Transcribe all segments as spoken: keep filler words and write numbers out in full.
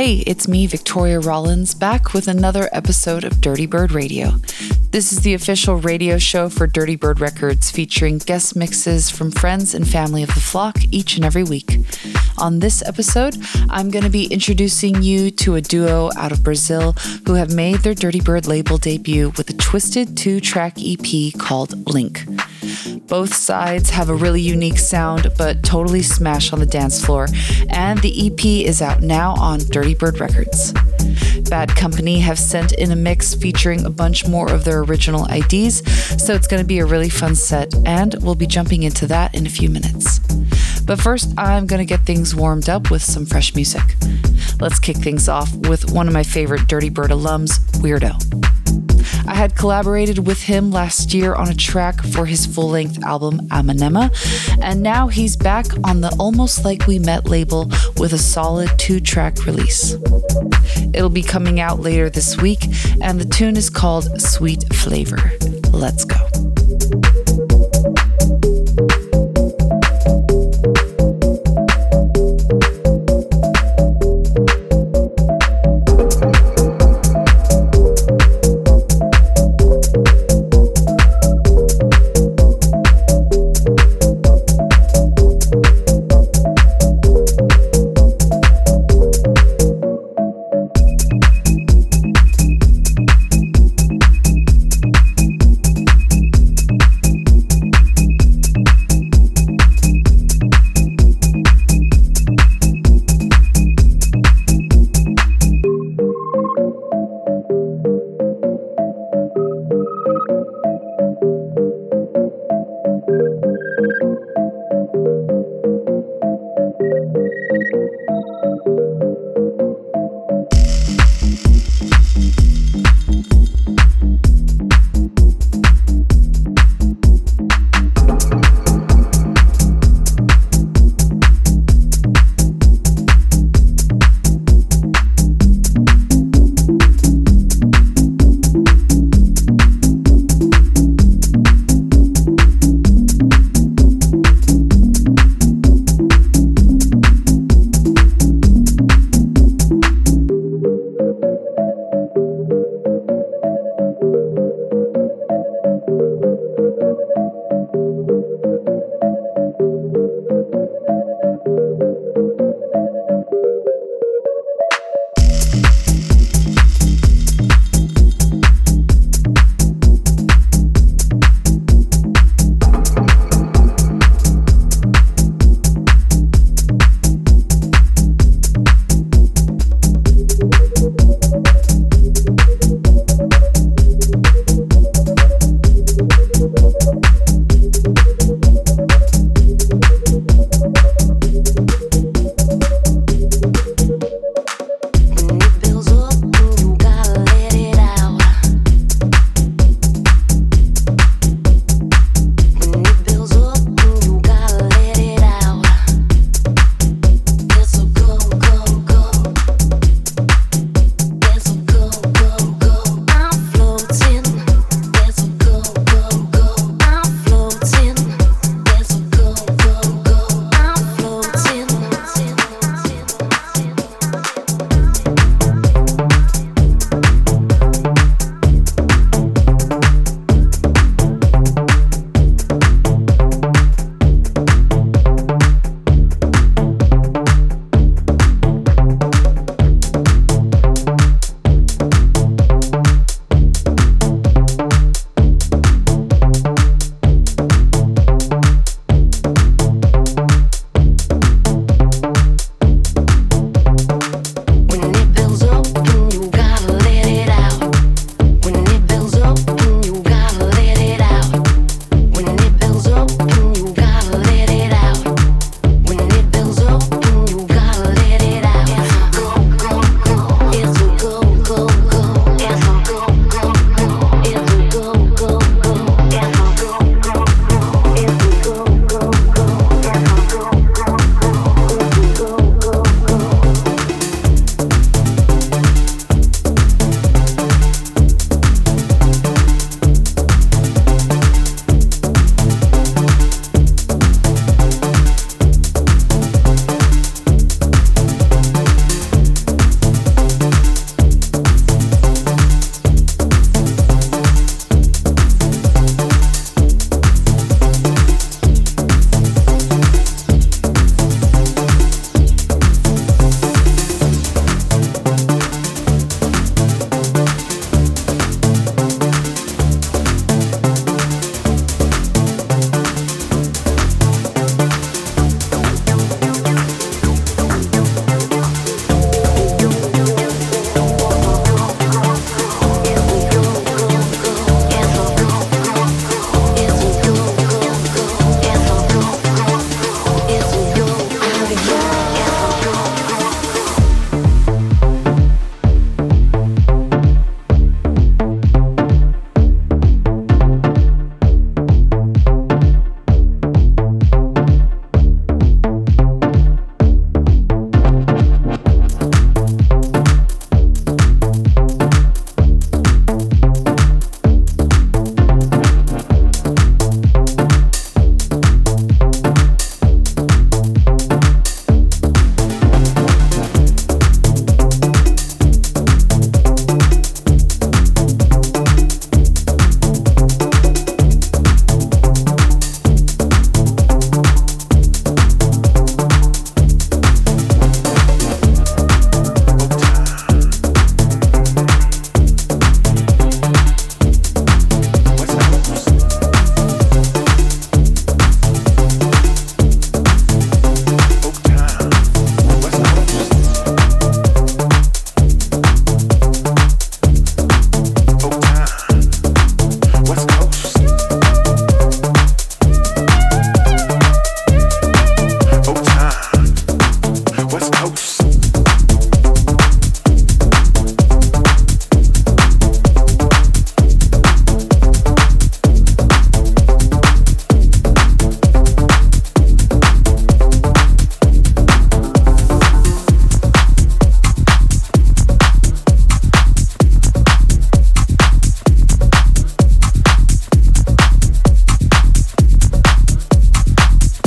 Hey, it's me, Victoria Rollins, back with another episode of Dirty Bird Radio. This is the official radio show for Dirty Bird Records, featuring guest mixes from friends and family of the flock each and every week. On this episode, I'm going to be introducing you to a duo out of Brazil who have made their Dirty Bird label debut with a twisted two-track E P called Link. Both sides have a really unique sound, but totally smash on the dance floor, and the E P is out now on Dirty Bird Records. Bad Company have sent in a mix featuring a bunch more of their original I Ds, so it's going to be a really fun set, and we'll be jumping into that in a few minutes. But first, I'm going to get things warmed up with some fresh music. Let's kick things off with one of my favorite Dirty Bird alums, Weirdo. I had collaborated with him last year on a track for his full-length album Amanema, and now he's back on the Almost Like We Met label with a solid two-track release. It'll be coming out later this week, and the tune is called Sweet Flavor. Let's go.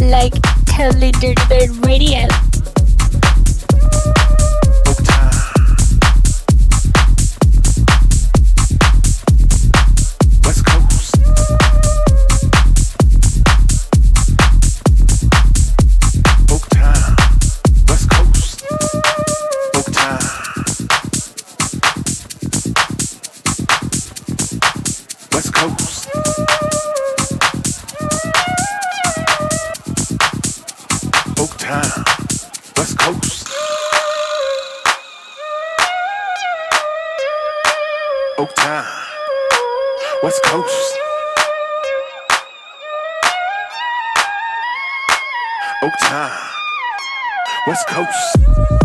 like totally Dirty Bird Radio. West Coast. Oaktown, West Coast.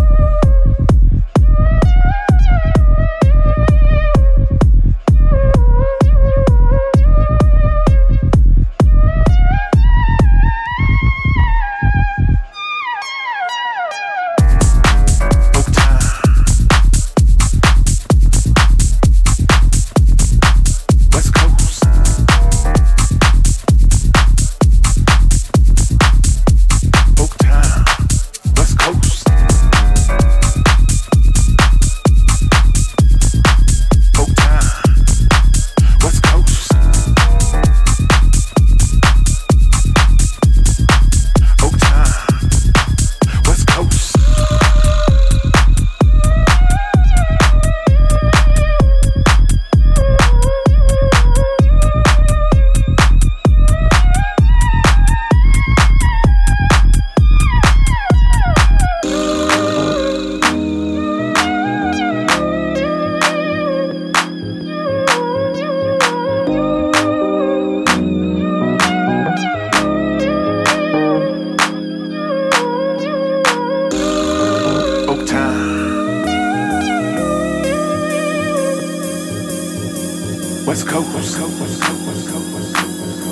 West Coast, West Coast, West Coast, West Coast, West Coast, West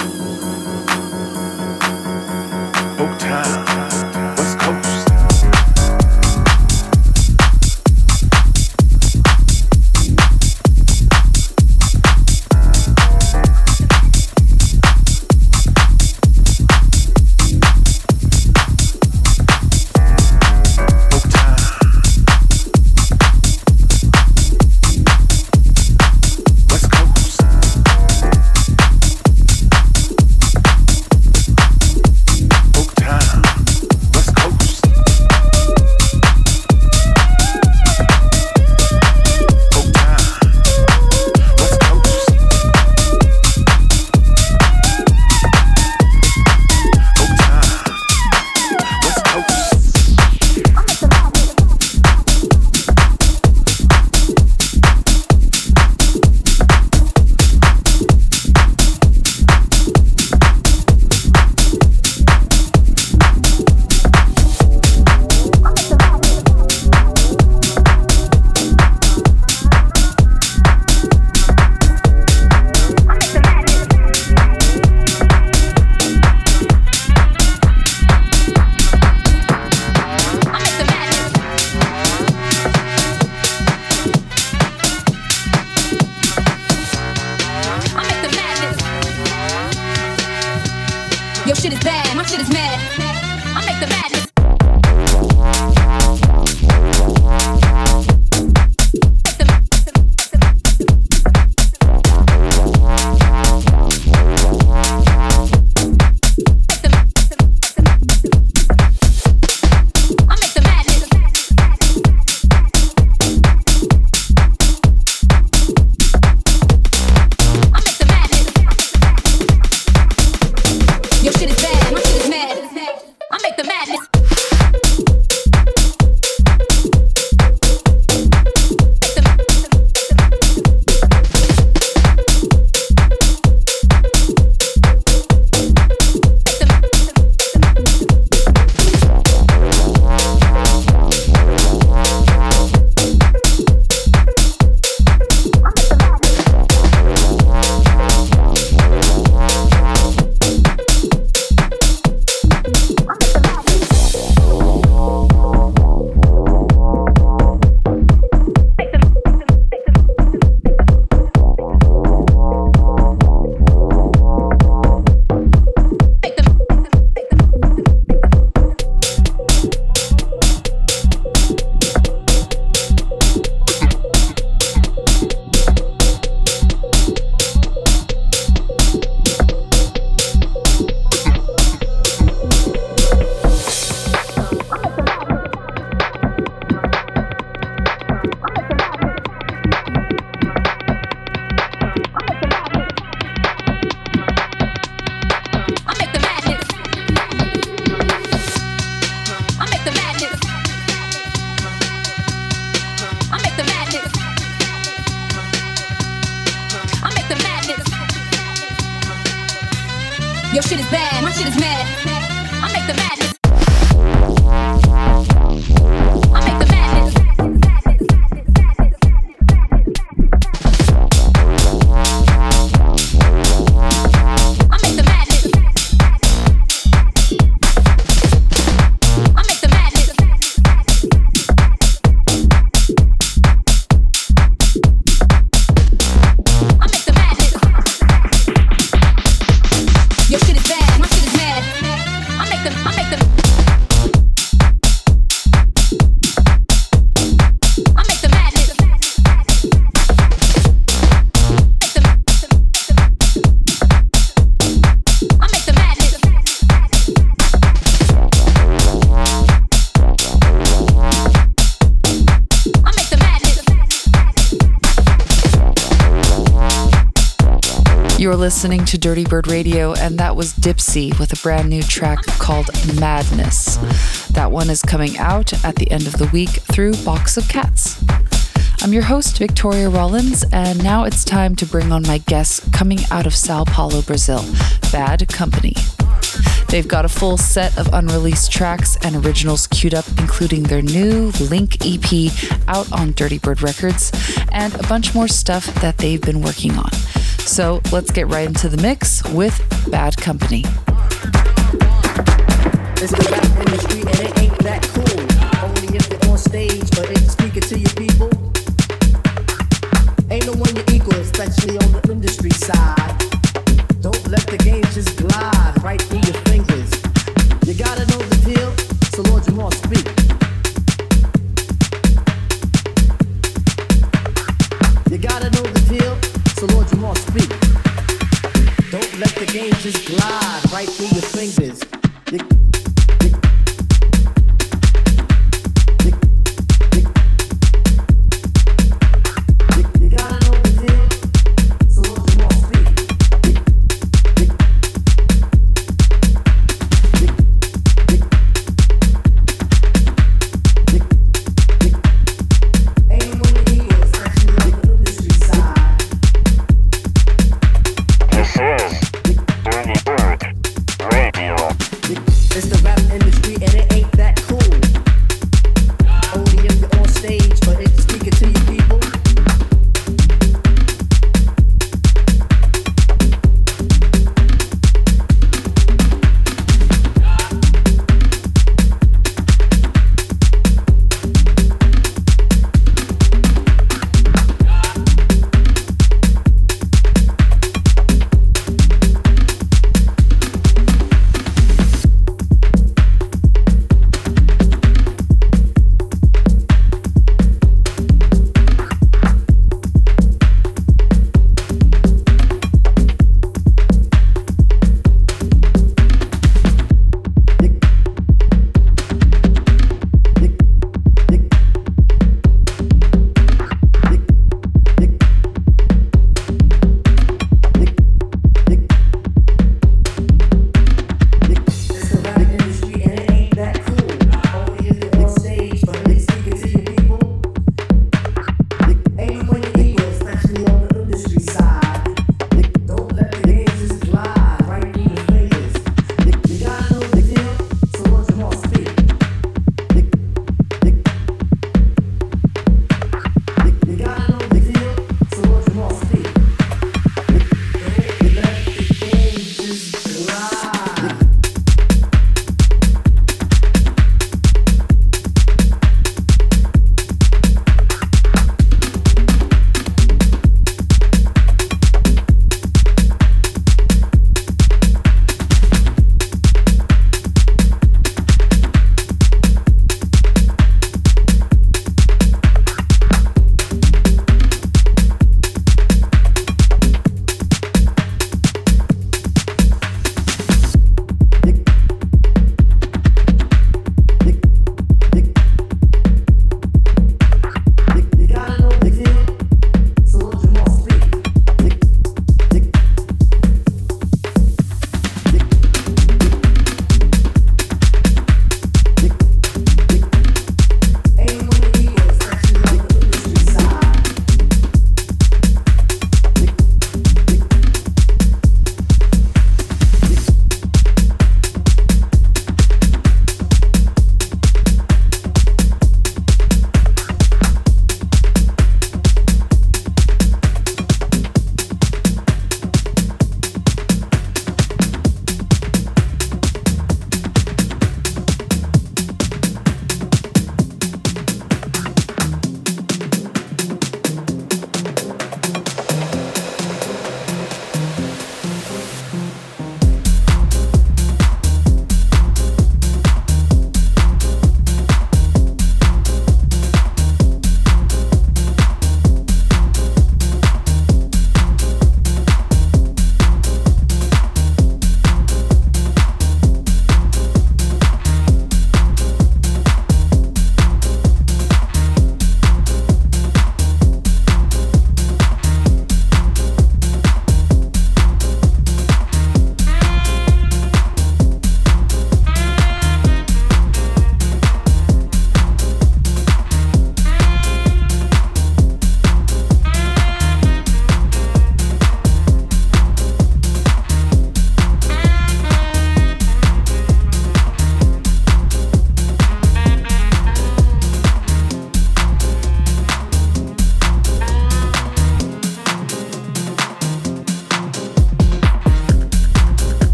Coast. Oaktown, West Coast. Your shit is bad, my shit is mad. shit is mad. I make the madness. I make the madness. I make the madness. I make the madness. I make the madness. Your shit is bad, my shit is mad. I make them, I make them. I make the madness. I make the madness. I make the madness. You're listening to Dirty Bird Radio, and that was Dipsy with a brand new track called Madness. That one is coming out at the end of the week through Box of Cats. I'm your host, Victoria Rollins, and now it's time to bring on my guests coming out of Sao Paulo, Brazil, Bad Company. They've got a full set of unreleased tracks and originals queued up, including their new Link E P out on Dirty Bird Records, and a bunch more stuff that they've been working on. So let's get right into the mix with Bad Company. It's the rap industry and it ain't that cool. Only if you're on stage, but if you're speaking to your people, ain't no one you equal, especially on the industry side. Don't let the game just glide right through your fingers. You gotta know the deal, so Lord Jamar, speak. You gotta know the deal, so Lord Jamar, speak. Don't let the game just glide right through your fingers. You, you, you, you, you, you gotta know the deal, so Lord Jamar, speak. It's the rap industry and it ain't that cool. Only if you're on stage, but if you're speaking to your people.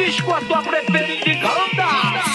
disco a tua preferida e canta.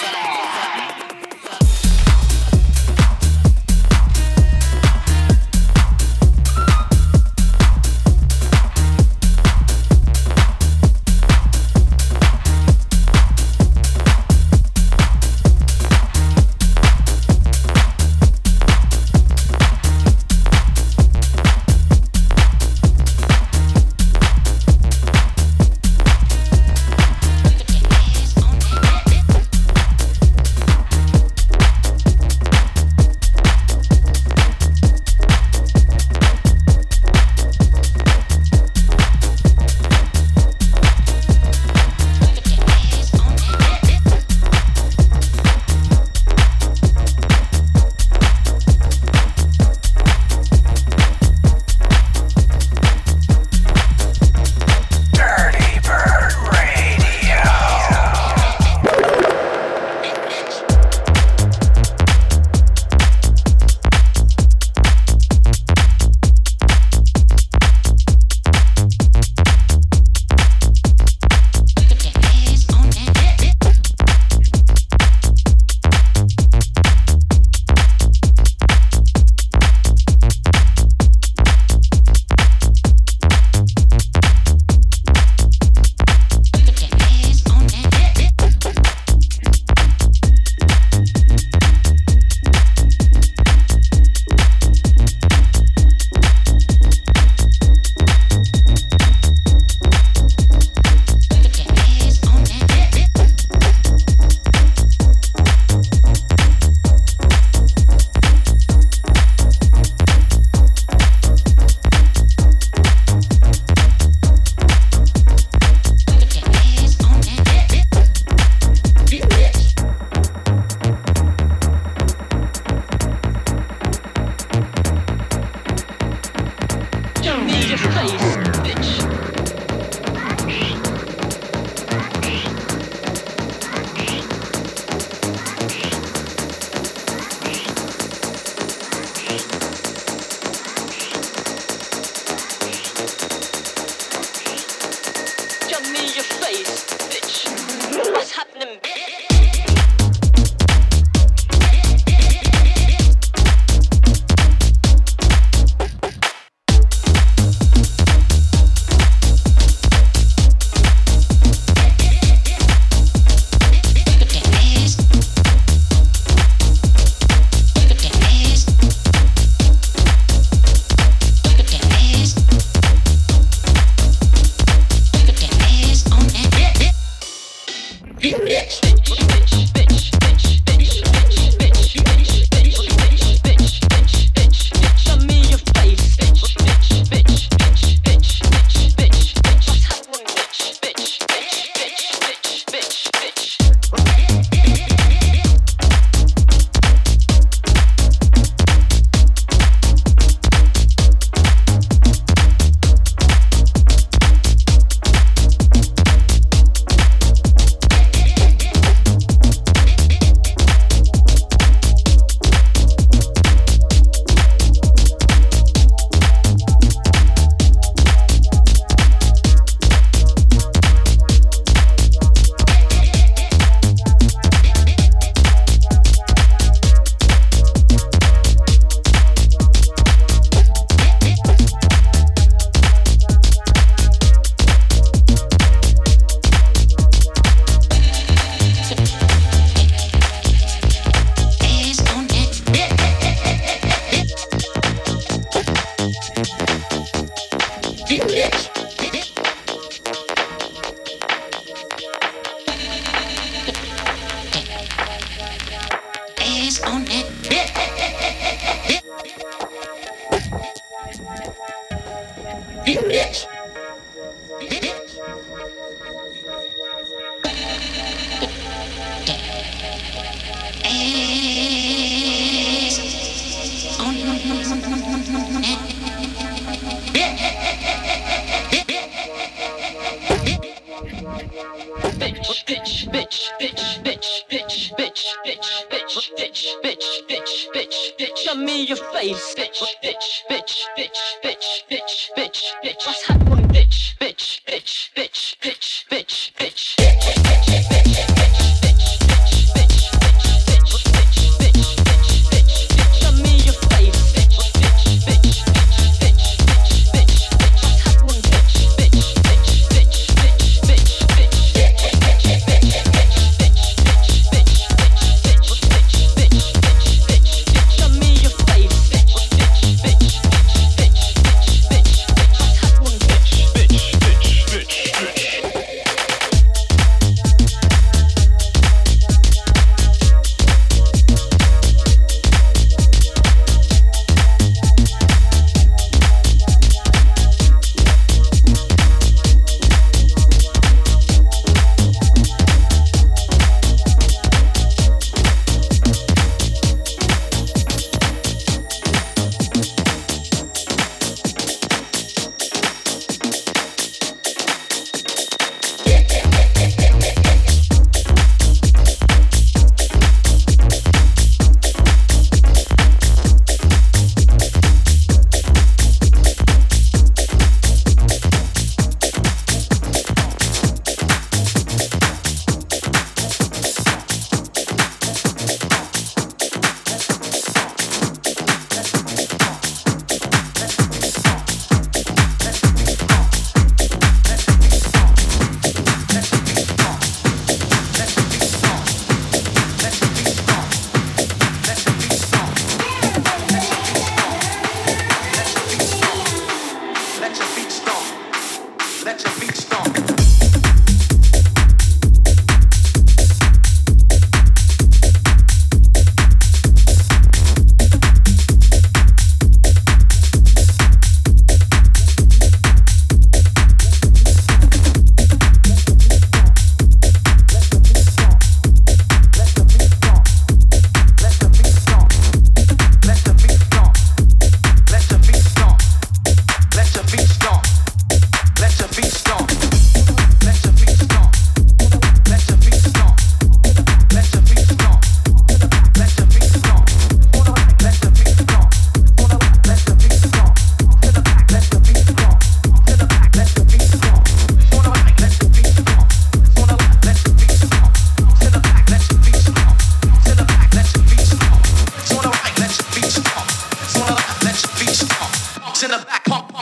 Show me your face, bitch, bitch, bitch, bitch, bitch, bitch, bitch, bitch. What's happening, bitch, bitch, bitch, bitch, bitch, bitch, bitch, bitch.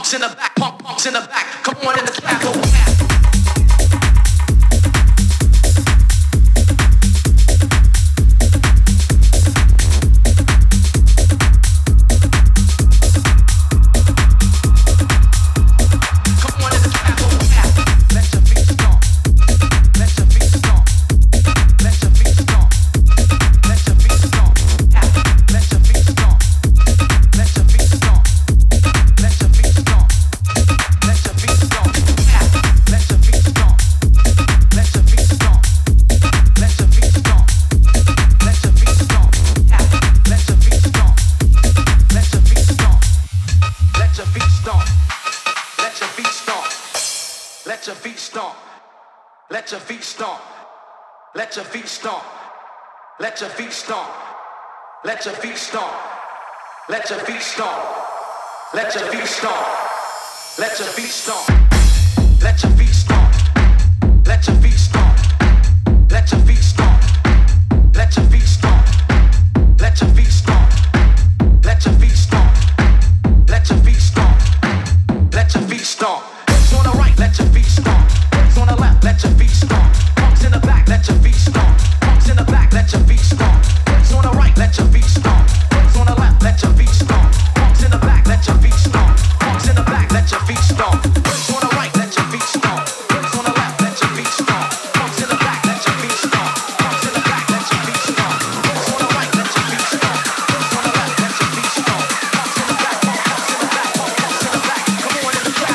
punks in the back, punk punks in the back. Come on in the clap, go back. Let your feet stomp. Let your feet stomp. Let your feet stomp. Let your feet stomp. Let your feet stomp. Let your feet stomp. Let your feet stomp. Let your feet stomp. Let your feet stomp. Let your feet stomp. Let your feet stomp. Let your feet stomp. Let your feet stomp. Let your feet stomp. Let your feet stomp. It's on the right. Let your feet stomp. On the left, let your feet stomp. Punks in the back, let your feet stomp. Punks in the back, let your feet stomp. Punks on the right, let your feet stomp. Punks on the left, let your feet stomp. Punks in the back, let your feet stomp. Punks in the back, let your feet stomp. Punks on the right, let your feet stomp. Punks on the left, let your feet stomp. Punks in the back, let your feet stomp. Punks in the back, let your feet stomp. Punks on the right, let your feet stomp. Punks on the left, let your feet stomp. Punks in the back, punks in the back, punks in the back. Come on in the clap.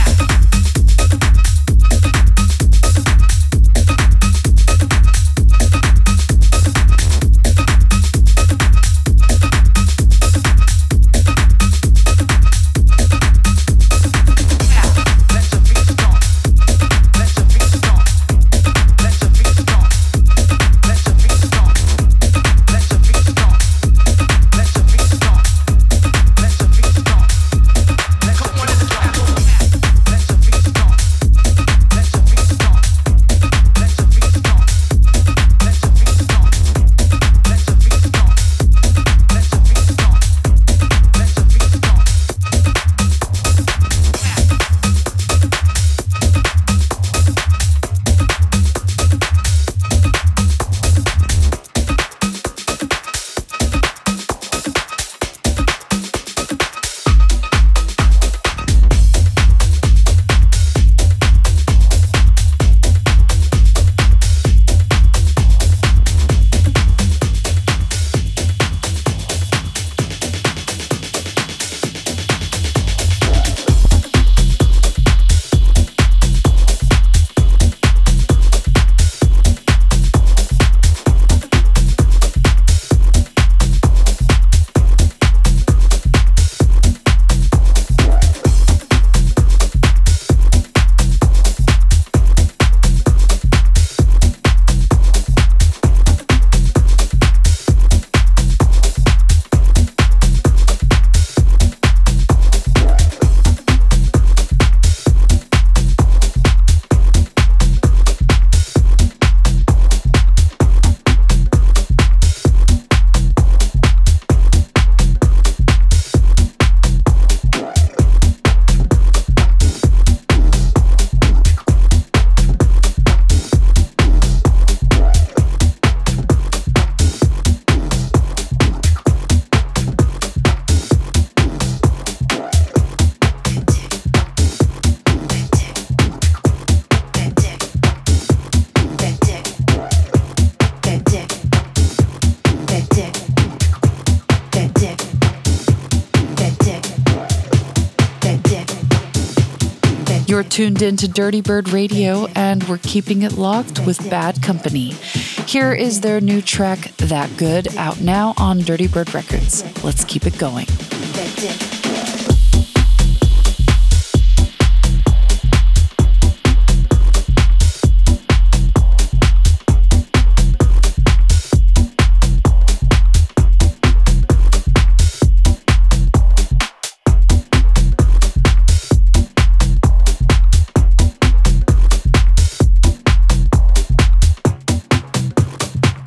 You're tuned into Dirty Bird Radio, and we're keeping it locked with Bad Company. Here is their new track, That Good, out now on Dirty Bird Records. Let's keep it going.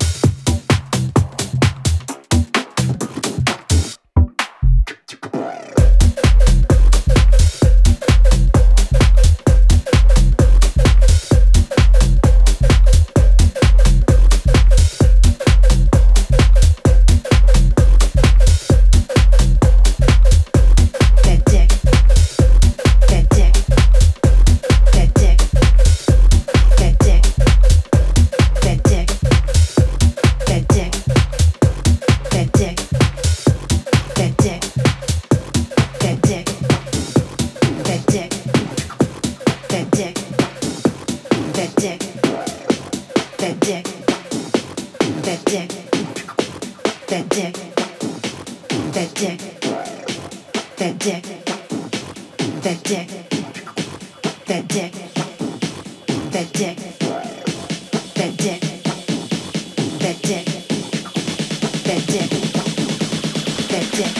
Right. that dick, that dick, that dick, that dick, that dick, that dick, that dick, that dick, that dick, that dick.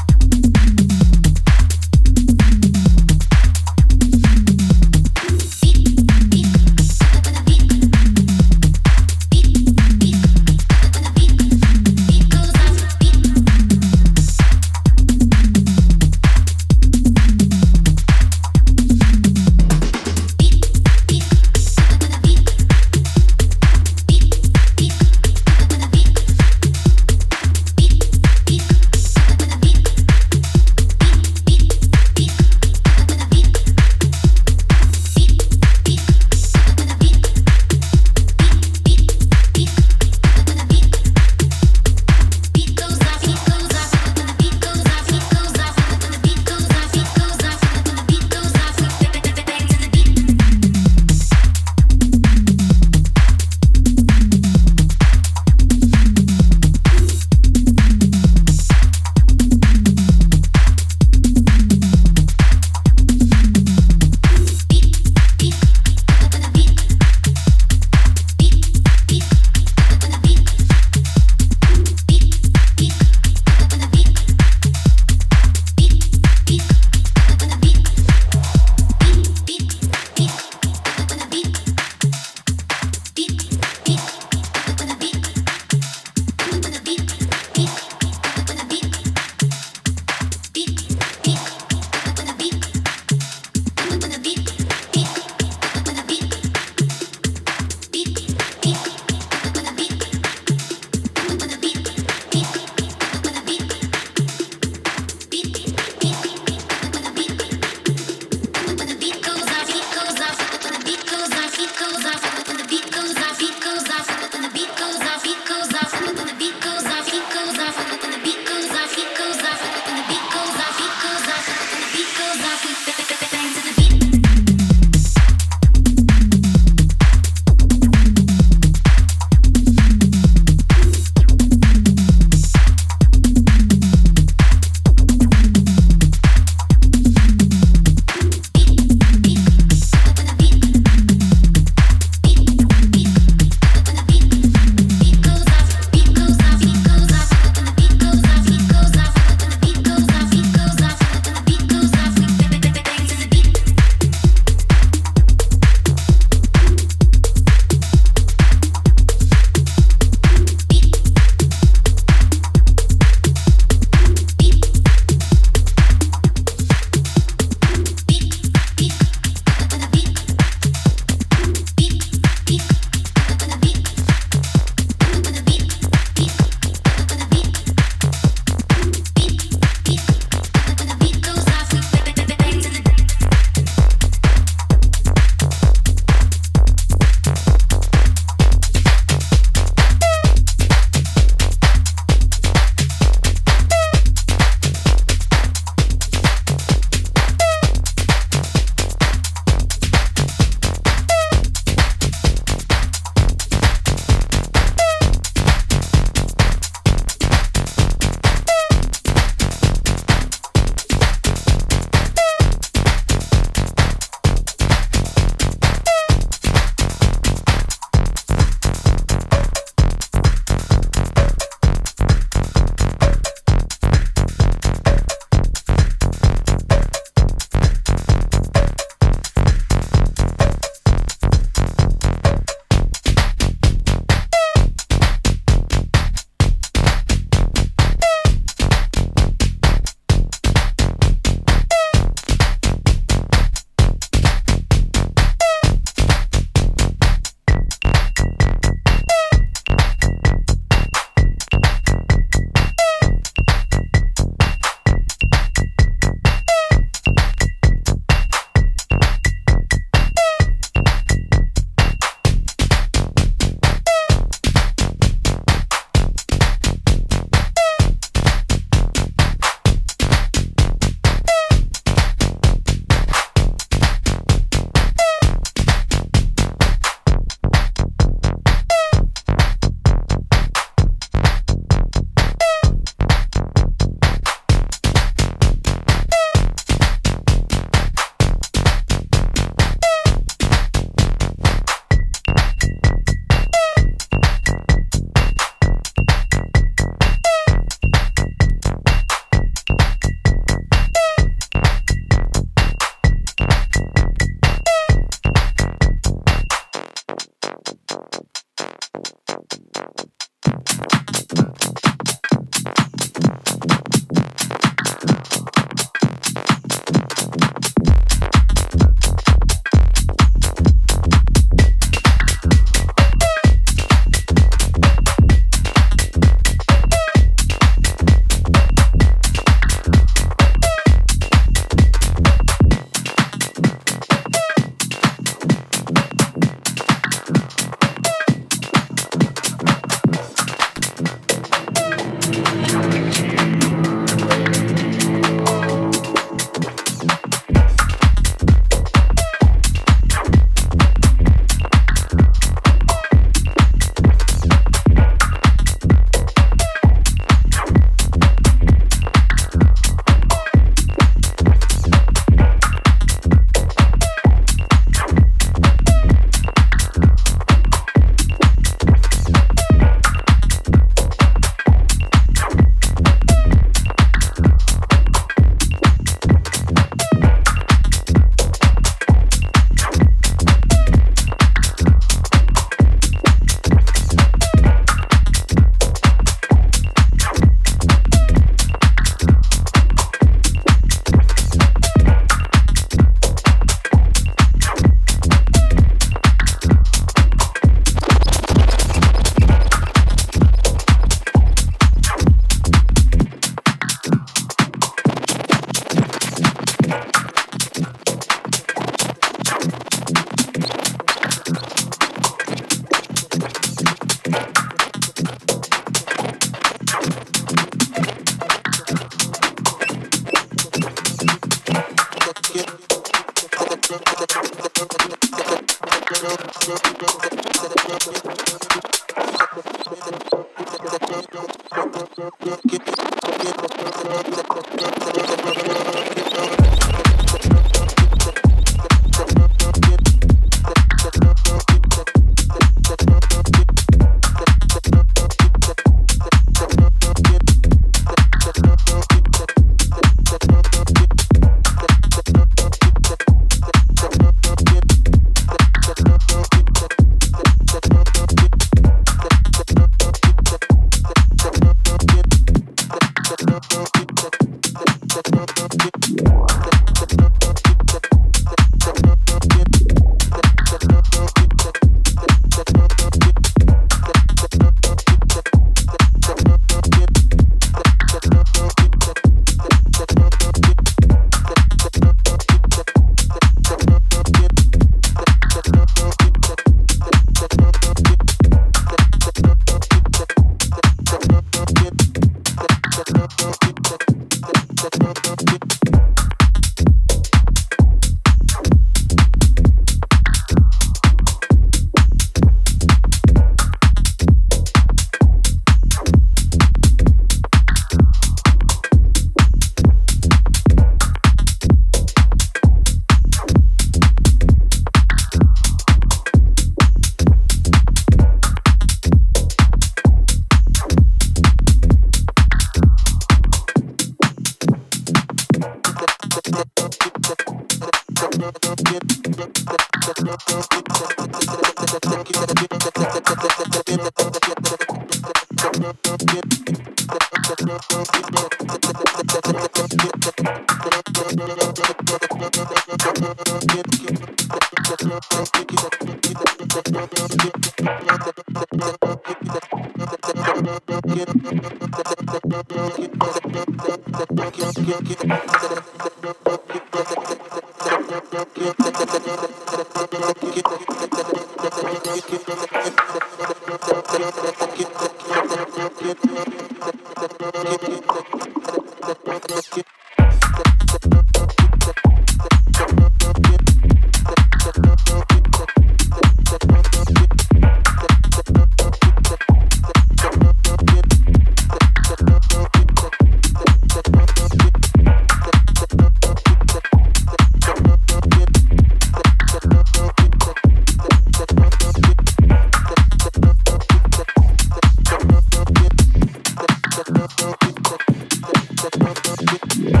Yeah.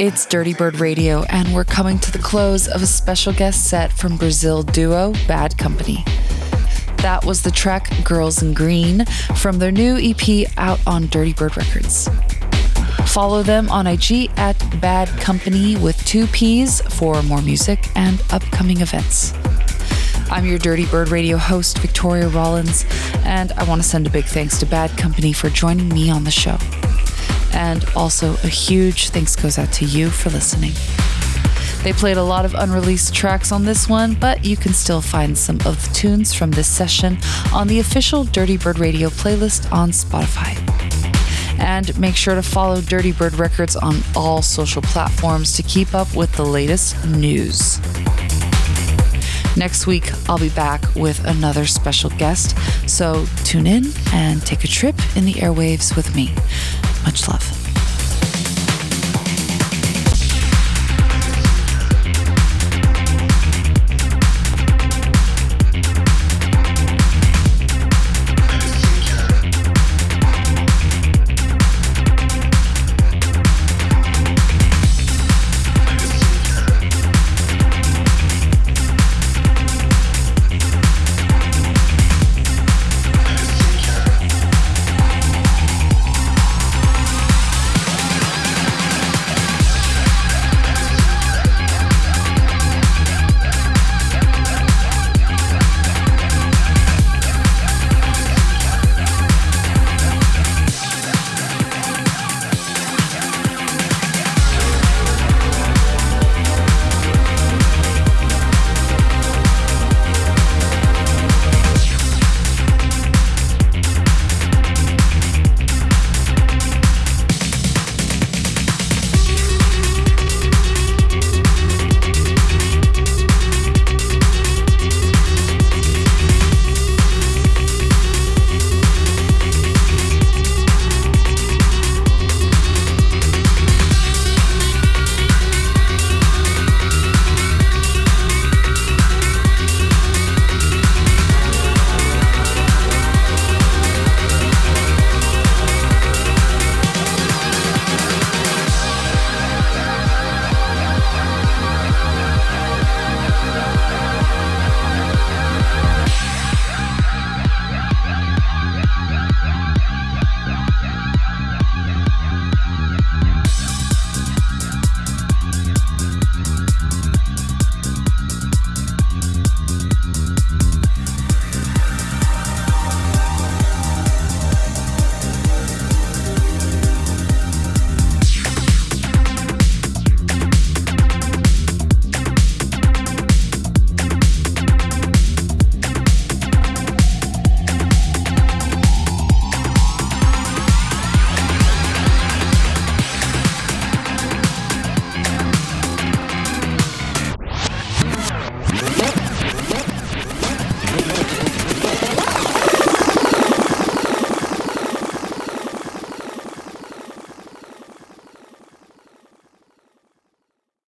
It's Dirty Bird Radio, and we're coming to the close of a special guest set from Brazil duo Bad Company. That was the track Girls in Green from their new E P out on Dirty Bird Records. Follow them on I G at Bad Company with two P's for more music and upcoming events. I'm your Dirty Bird Radio host, Victoria Rollins, and I want to send a big thanks to Bad Company for joining me on the show. And also a huge thanks goes out to you for listening. They played a lot of unreleased tracks on this one, but you can still find some of the tunes from this session on the official Dirty Bird Radio playlist on Spotify. And make sure to follow Dirty Bird Records on all social platforms to keep up with the latest news. Next week, I'll be back with another special guest, so tune in and take a trip in the airwaves with me. Much love.